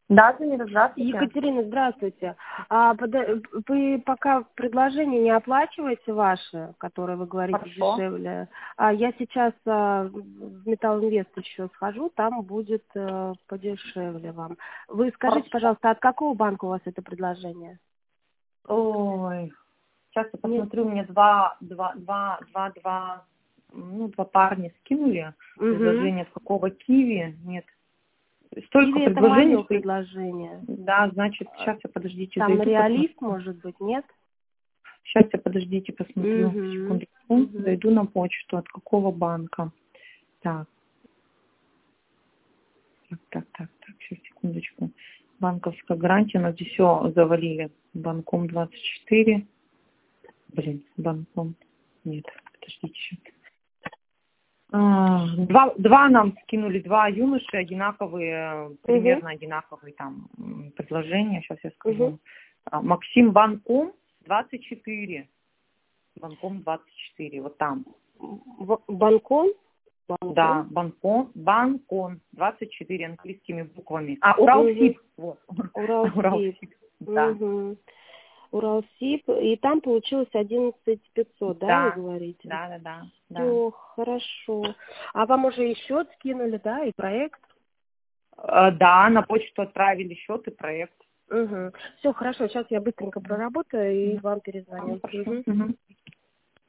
Да, Замира, здравствуйте. Екатерина, здравствуйте. Вы пока предложение не оплачиваете ваши, которые вы говорите Хорошо. дешевле. Я сейчас в Металлинвест еще схожу, там будет подешевле вам. Вы скажите, Хорошо. пожалуйста, от какого банка у вас это предложение? Ой, сейчас я Нет? посмотрю, мне два парня скинули предложение, от какого Киви, нет. Столько Киви это предложений, мое что... предложение. Да, значит, сейчас я, подождите, Там зайду, реалист, посмотрю. может быть, нет? Сейчас я, подождите, посмотрю, Угу. секундочку, зайду на почту, от какого банка. Так, сейчас, секундочку. Банковская гарантия, у нас здесь все завалили. Банком 24. Банком. Нет, подождите сейчас. Два нам скинули, два юноши одинаковые, примерно одинаковые там предложения. Сейчас я скажу. Максим Банком 24. Банком 24, вот там. Банком? Да, Банкон 24 английскими буквами. Уралсиб. Вот. Уралсиб. Да. Уралсиб. И там получилось 11500, да, вы говорите? Да. Все, хорошо. А вам уже и счет скинули, да, и проект? Да, на почту отправили счет и проект. Все, хорошо. Сейчас я быстренько проработаю и вам перезвоню. Хорошо.